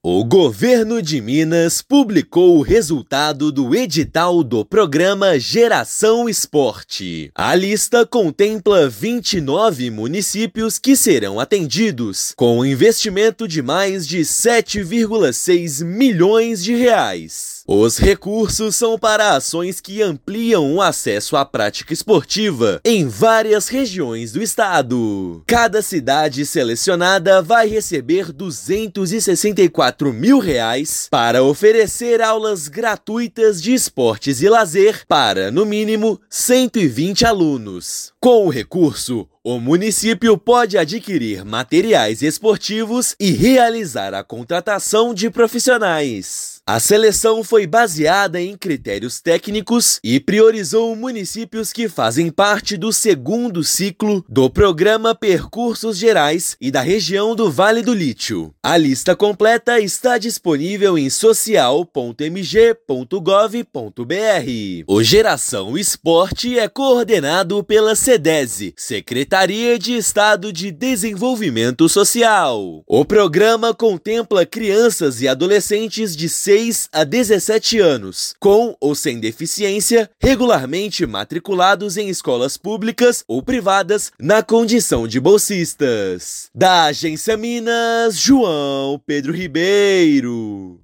O governo de Minas publicou o resultado do edital do programa Geração Esporte. A lista contempla 29 municípios que serão atendidos, com um investimento de mais de 7,6 milhões de reais. Os recursos são para ações que ampliam o acesso à prática esportiva em várias regiões do estado. Cada cidade selecionada vai receber R$ 264 mil para oferecer aulas gratuitas de esportes e lazer para, no mínimo, 120 alunos. Com o recurso, o município pode adquirir materiais esportivos e realizar a contratação de profissionais. A seleção foi baseada em critérios técnicos e priorizou municípios que fazem parte do segundo ciclo do programa Percursos Gerais e da região do Vale do Lítio. A lista completa está disponível em social.mg.gov.br. O Geração Esporte é coordenado pela SEDESE, Secretaria de Estado de Desenvolvimento Social. O programa contempla crianças e adolescentes de 6 a 17 anos, com ou sem deficiência, regularmente matriculados em escolas públicas ou privadas na condição de bolsistas. Da Agência Minas, João Pedro Ribeiro.